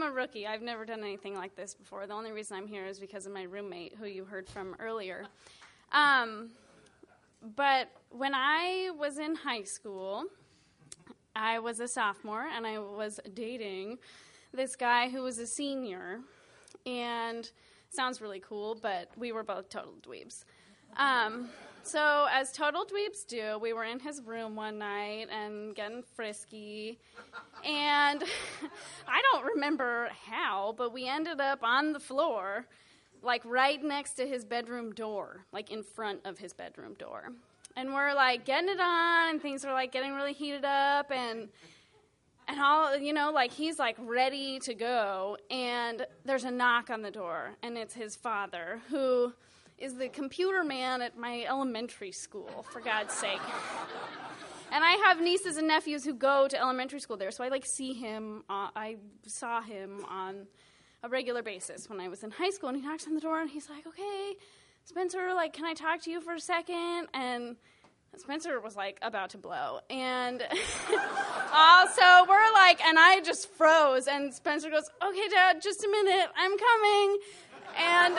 a rookie. I've never done anything like this before. The only reason I'm here is because of my roommate, who you heard from earlier. But when I was in high school, I was a sophomore, and I was dating this guy who was a senior. And sounds really cool, but we were both total dweebs. So as total dweebs do, we were in his room one night and getting frisky. And I don't remember how, but we ended up on the floor, like right next to his bedroom door, like in front of his bedroom door. And we're like getting it on, and things are like getting really heated up, and all, like he's like ready to go, and there's a knock on the door, and it's his father, who is the computer man at my elementary school, for God's sake. And I have nieces and nephews who go to elementary school there, so I see him. I saw him on a regular basis when I was in high school, and he knocks on the door, and he's like, "Okay, Spencer, can I talk to you for a second?" And Spencer was about to blow, and so we're and I just froze, and Spencer goes, "Okay, Dad, just a minute, I'm coming," and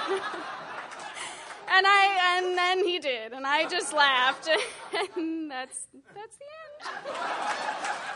and then he did, and I just laughed, and that's the end.